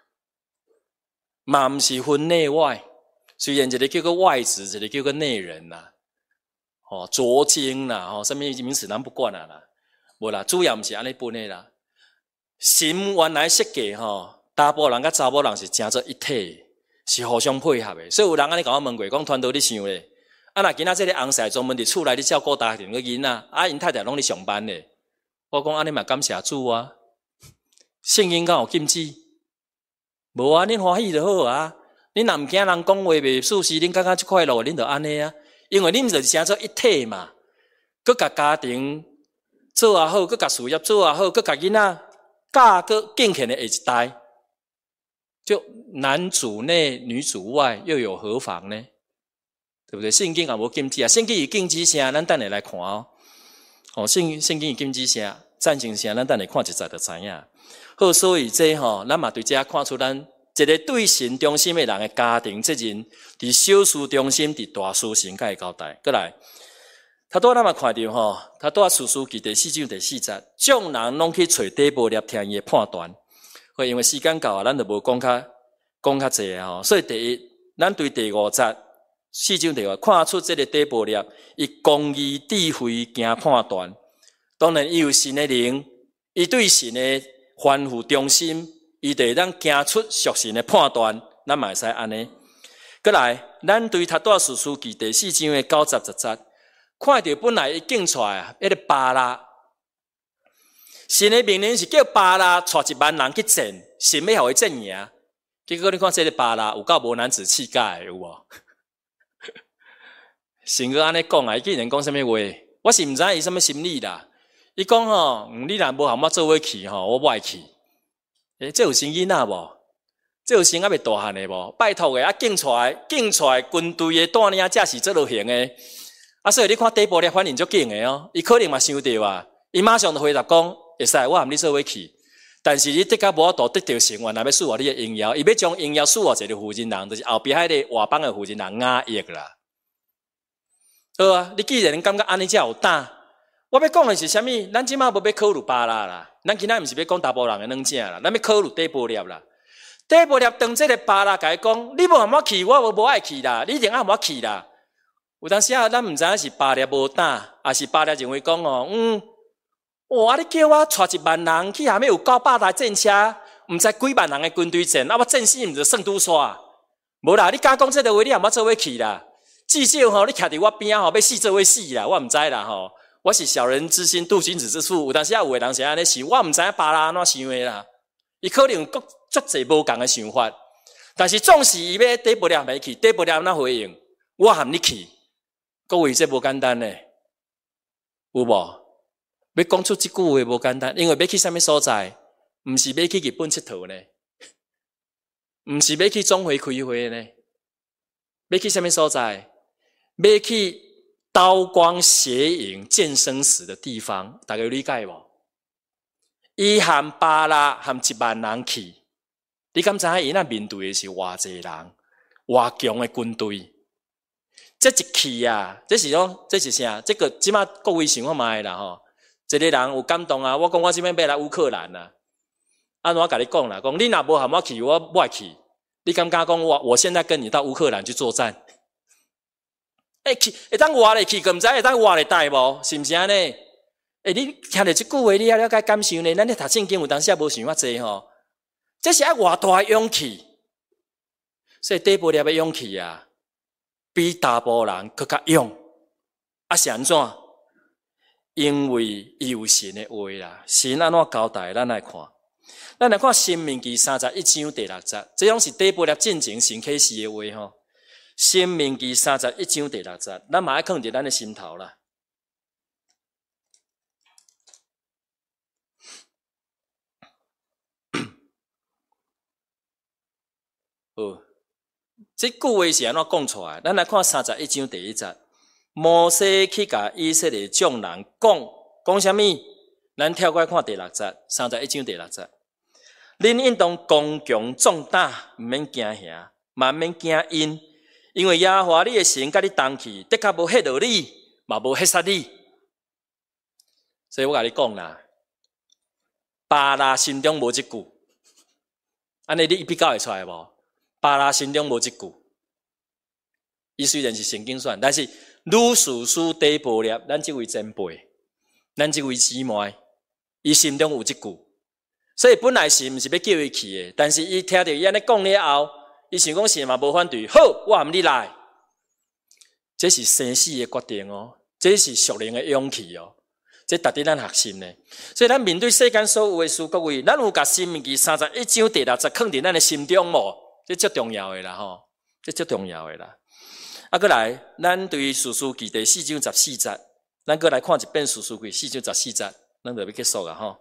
嘛毋是分内外。虽然一个叫做外子，一个叫做内人啦，吼浊精啦，吼什么名词咱不管啦啦，无啦，主要毋是安尼分的啦。神原来设计吼，查甫人甲查某人是成做一体，是互相配合的。所以有人安尼甲我问过，讲传道你想咧，啊若今仔这个翁婿专门伫厝内咧照顾家庭个囡仔，啊因太太拢咧上班咧，我讲安尼嘛感谢主啊。圣经敢有禁止？无啊，恁欢喜就好啊。恁若毋惊人讲话袂舒适，恁感觉即快乐，恁就安尼啊。因为恁就是成做一体嘛，佮甲家庭做也好，佮甲事业做也好，佮甲囡仔教佮敬虔的下一代，就男主内女主外，又有何妨呢？对不对？圣经也无禁止啊，圣经有禁止啥，咱等下来看哦。哦，圣圣经有禁止啥，赞成啥，咱等下看一载就知影。好，所以这吼，咱嘛对这看出咱一个对神忠心的人的家庭责任，伫小事中心，伫大事神甲伊交代。过来，他拄咱嘛看到吼，他拄士师记第四章第四节，众人拢去找底波粒听伊的判断。好，因为时间到啊，咱就无讲较讲较济啊吼。所以第一，咱对第五节四章第五看出这个底波粒，伊公义智慧行判断。当然，伊有神的灵，伊对神的欢呼忠心，伊就会当行出属神的判断，咱嘛会使安尼。过来，咱对他多士师记第四章的九十十节，看到本来伊拣出来啊，迄个巴拉，神的命令是叫巴拉带一万人去战，神要互伊战赢。结果你看这个巴拉有够无男子气概，有无？神哥安尼讲啊，伊竟然讲什么话？我是毋知伊什么心理啦。伊讲吼，你若无和我做伙去吼，我爱去。诶，这有生囡仔无？这有生还未大汉的无？拜托诶，啊，竞出来，竞出来军队的带领才是这路行的。啊，所以你看底部咧反应足紧的哦，伊可能嘛想到啊，伊马上就回答讲，会使，我含你做伙去。但是你得甲无法度得到神原来要赐予你的荣耀，伊要将荣耀赐予一个负责人，就是后壁迄个外邦的负责人雅亿啦。好啊，你既然感觉安尼才有胆。我要讲的是啥物？咱即马无要考虑巴拉啦，咱今仔毋是要讲查甫人的软正啦，咱要考虑底波粒啦。底波粒当这个巴拉甲伊讲，你无含我去，我无无爱去啦，你一定爱含我去啦。有当时啊，咱毋知影是巴粒无胆，还是巴粒认为讲哦，嗯，哇，你叫我带一万人去下面有九百台战车，毋知几万人的军队战，啊，我战死毋就算拄煞？无啦，你敢讲这个话，你含我做伙去啦？至少吼，你徛伫我边吼，要死做伙死啦，我毋知啦吼。我是小人之心度君子之腹，有当时啊有个人是安尼想，我毋知影巴拉安怎想的啦。伊可能各足侪无共的想法，但是总是伊要底波粒没去，底波粒安怎回应？我含你去，各位这无简单呢，有无？要讲出这句话无简单，因为要去什么所在，毋是要去日本佚佗呢，毋是要去总会开会呢，要去什么所在？要去刀光血影见生死的地方，大家有理解无？伊含巴拉含一万人去，你敢知影伊那面对的是偌济人、偌强的军队？这一去啊，这是讲这是啥？这个即马各位想看卖啦吼，一个人有感动啊！我讲我即摆要来乌克兰啊，按我甲你讲啦，讲你若无含我去，我不爱去。你敢敢讲我我现在跟你到乌克兰去作战？会去会当活咧去，毋知会当活咧带无？是毋是安尼？诶，你听到即句话，你还了解感受呢？咱咧读圣经有当时也无想遐济吼，这是爱偌大勇气，所以底部粒的勇气啊，比大部人更较勇。啊是安怎？因为伊有神的话啦，神安怎交代？咱来看，咱来看《申命记》三十一章第六节，这种是底部粒进前神启示的话吼。《申命记》三十一章第六节，咱嘛爱放伫咱的心头啦。好，这句话是安怎讲出来？咱来看三十一章第一节。 摩西去甲以色列众人讲讲什么？咱跳过来看第六节，三十一章第六节。恁应当刚强壮胆，毋免惊吓，嘛免惊因，因为耶和华你的神甲你同去，的确无吓到你，嘛无吓杀你。所以我甲你讲啦，巴拉心中无一句，安尼你比较会出来无？巴拉心中无一句。伊虽然是圣经选，但是女士师第波列，咱即位前辈，咱即位姊妹，伊心中有一句。所以本来是毋是要叫伊去的，但是伊听到伊安尼讲了后，伊想讲是嘛无反对，好，我含你来。这是生死的决定哦，这是属灵的勇气哦，这值得咱学习呢。所以咱面对世间所有的事，各位，咱有甲申命记三十一章第六节放伫咱的心中无？这最重要的啦吼，这最重要的啦。啊，过来，咱对士师记第四章十四节，咱过来看一遍士师记四章十四节，咱就要结束啊吼。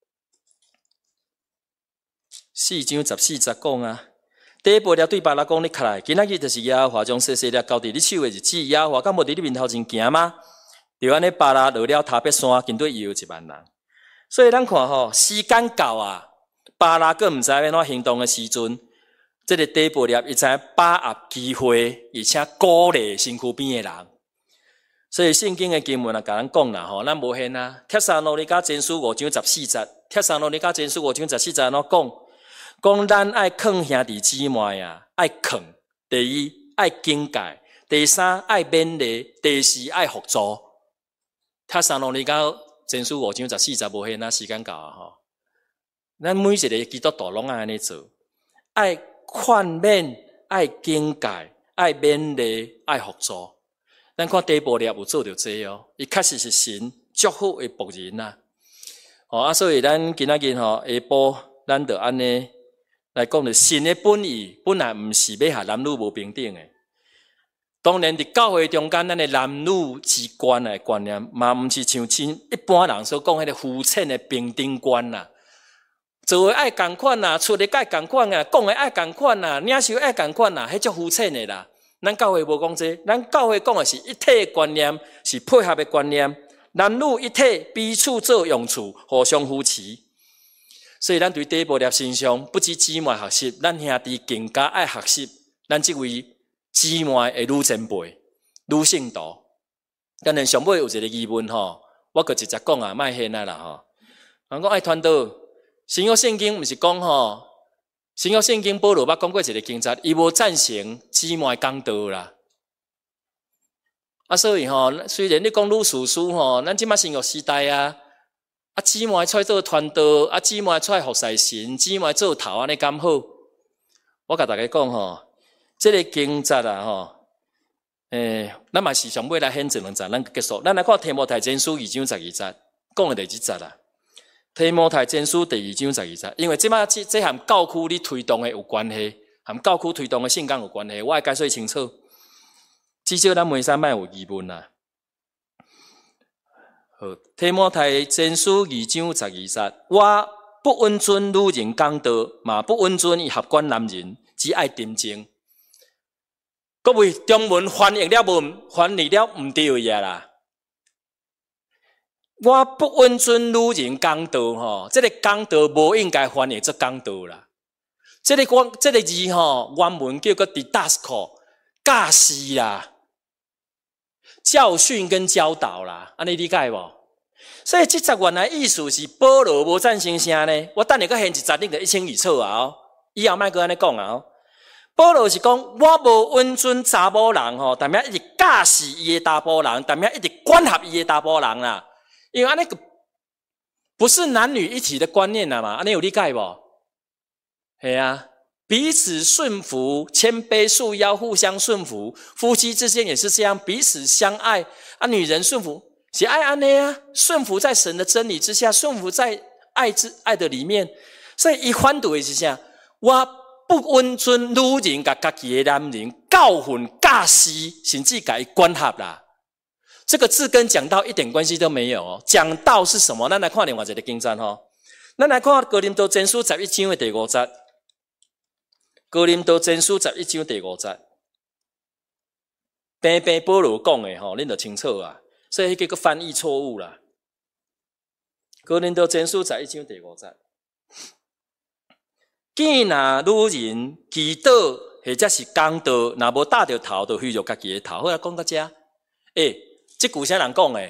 四章十四节讲啊，第一步了对巴拉讲，你起来，今仔日就是耶和华将西西了交伫你手的日子，耶和华敢无伫你面头前行吗？就安尼巴拉落了塔别山，跟对伊有一万人。所以咱看吼，时间到啊，巴拉佫毋知要怎行动的时阵，这个第一步了，伊知把握机会，而且鼓励身躯边的人。所以圣经的经文啊，甲咱讲啦吼，咱无限啊。帖撒罗尼迦前书五章十四节，帖撒罗尼迦前书五章十四节安怎讲？讲咱爱劝兄弟姊妹啊，爱劝。第一爱警戒，第三爱勉励，第四爱辅助。帖撒罗尼迦前书五章十四节无限啊，时间到啊吼。咱每一个基督徒拢爱安尼做，爱劝勉，爱警戒，爱勉励，爱辅助。咱看第一步列有做到这哦，伊确实是神祝福的仆人啊。哦啊，所以咱今仔日吼下晡，咱就安尼。来讲，着神的本意本来毋是要下男女无平等诶。当然，伫教会中间，咱的男女之间的观念，嘛毋是像一般人所讲迄个肤浅的平等观啦。做诶爱共款啦，出诶爱共款啦，讲诶爱共款啦，领受爱共款啦，迄种肤浅诶啦。咱教会无讲这，咱教会讲诶是一体的观念，是配合的观念，男女一体，彼此做用处，互相扶持。所以，咱对第一步列身上，不止姊妹学习，咱兄弟更加爱学习。咱即位姊妹的女前辈、女圣徒。当然，上尾有一个疑问吼，我个直接讲啊，莫现啊啦吼。人讲爱传道，新约圣经毋是讲吼，新约圣经保罗捌讲过一个经节，伊无赞成姊妹讲道啦。啊，所以吼，虽然你讲女士师吼，咱即马新约时代啊。啊，姊妹出来做传道，啊，姊妹出来服侍神，姊妹做头安尼敢好？我甲大家讲吼，这个经节啊吼，诶，咱嘛是上尾来显一两节，咱结束。咱来看提摩太前书二章十二节，讲的第几节啦？提摩太前书第二章十二节，因为即马这这含教区你推动的有关系，含教区推动的圣经有关系，我会解说清楚。至少咱每三摆有疑问啦。好，提摩太前书二章十二节，我不温存女人讲道，嘛不温存伊合管男人，只爱沉静。各位中文翻译了无？翻译了毋对呀啦！我不温存女人讲道吼，这个讲道无应该翻译做讲道啦。这个我这个字吼，原文叫做 didasko， 教示啦。教训跟教导啦，安尼理解无？所以这节原来意思是保罗无赞成啥呢？我等下搁现一节，你就一清二楚啊！哦，以后莫搁安尼讲啊！哦，保罗是讲我无温存查某人吼，但命一直教示伊的查甫人，但命一直管辖伊的查甫人啦。因为安尼个不是男女一体的观念啦嘛，安尼有理解无？系啊。彼此顺服，谦卑束腰，互相顺服。夫妻之间也是这样，彼此相爱。啊，女人顺服是爱安内啊，顺服在神的真理之下，顺服在爱之爱的里面。所以，伊反对的是啥？我不温存女人甲家己的男人，教训教示，甚至甲伊管辖啦。这个字跟讲道一点关系都没有哦。讲道是什么？咱来看另外一个经章吼。咱来看哥林多前书十一章的第五节。哥林多前书十一章第五节， 平平保罗讲的吼，恁就清楚啊。所以迄个个翻译错误啦。哥林多前书十一章第五节，见若女人祈祷或者是讲道，若无搭着头，就虚弱家己的头。好啊，讲到这，诶、欸，即句啥人讲的？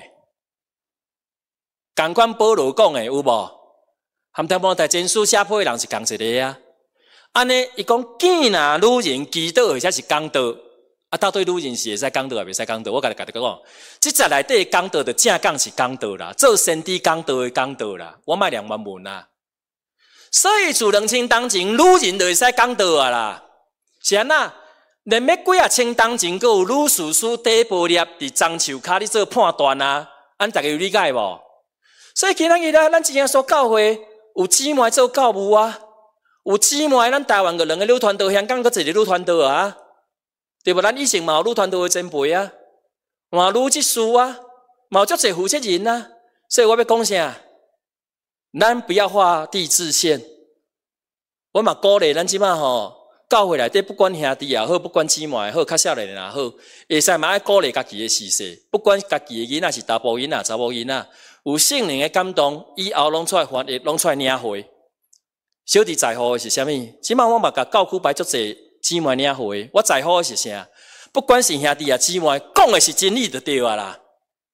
共款保罗讲的有无？含淡薄在前书写批的人是共一个啊。安尼，伊讲见若女人祈祷或者是讲道。啊，到底女人是会使讲道，也袂使讲道。我甲你甲你讲，即节内底讲道的正讲是讲道啦，做先知讲道的讲道啦，我卖两万文啦。所以自两千当前，女人就会使讲道啊啦。是安那？连要几啊千当前，阁有女士师底波列伫樟树骹咧做判断啊，安大家有理解无？所以今仔日啦，咱真正所教会有姊妹做教务啊，有姊妹，咱台湾个两个女传道，香港阁一个女传道啊。对无？咱以前嘛有女传道的前辈啊，嘛有女执事啊，嘛有足侪负责人啊。所以我要讲啥？咱不要画地自限。我嘛鼓励咱即马吼，教会内底不管兄弟也好，不管姊妹也好，较少年也好，会使嘛爱鼓励家己的事势。不管家己的囡仔是查甫囡仔、查某囡仔，有圣灵的感动，以后拢出来翻译，拢出来领会。小弟在乎的是啥物？即马我嘛甲教区摆足侪。姊妹领会，我在乎的是啥？不管是兄弟啊姊妹，讲的是真理就对啊啦。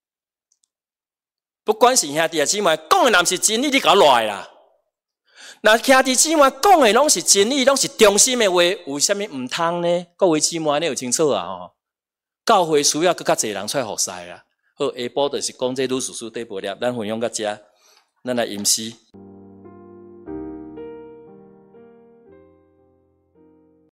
不管是兄弟啊姊妹，讲的若是真理，你甲我来啦。那兄弟姊妹讲的拢是真理，拢是忠心的话，为什么唔通呢？各位姊妹，你有清楚啊？吼，教会需要更较侪人出来服侍啦。好，下晡就是讲这女士师底部了，咱分享到这，咱来吟诗。